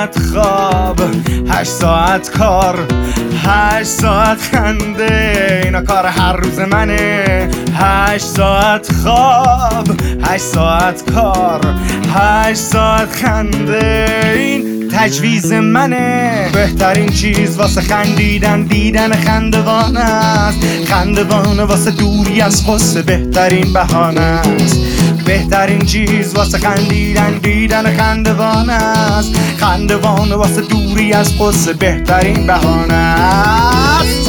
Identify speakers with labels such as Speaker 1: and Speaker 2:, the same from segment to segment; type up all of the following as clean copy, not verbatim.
Speaker 1: ساعت خواب، 8 ساعت کار، 8 ساعت خنده، اینا کار هر روز منه. 8 ساعت خواب، 8 ساعت کار، 8 ساعت خنده، این تجویز منه. بهترین چیز واسه خندیدن دیدن خندوانه است، خندوانه واسه دوری از غصه بهترین بهانه است. بهترین چیز واسه خندیدن دیدن خندوانه است، خندوانه واسه دوری از غصه بهترین بهانه است.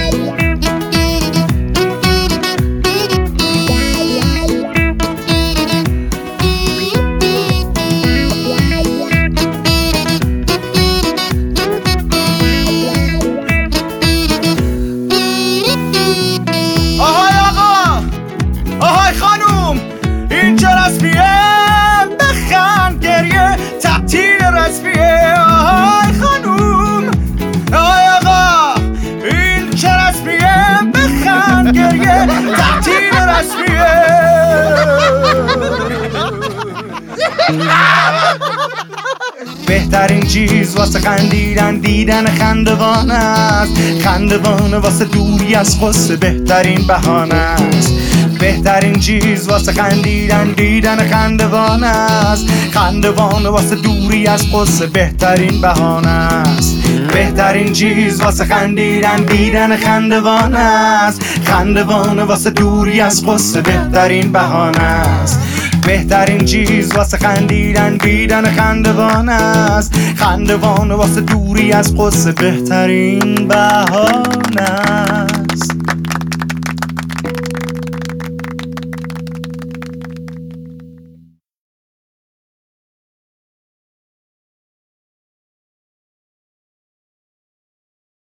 Speaker 1: این چه رسمیه؟ بخند گریه تعطیل رسمیه. آهای خانوم، آهای آقا، این چه رسمیه؟ بخند گریه تعطیل رسمیه. بهترین چیز واسه خندیدن دیدن خندوانه است، خندوانه واسه دوری از غصه بهترین بهانه است. بهترین چیز واسه خندیدن دیدن خندوانه است، خندوانه واسه دوری از غصه بهترین بهانه است. بهترین چیز واسه خندیدن دیدن خندوانه است، خندوانه واسه دوری از غصه بهترین بهانه است. بهترین چیز واسه خندیدن دیدن خندوانه است، خندوانه واسه دوری از غصه بهترین بهانه است.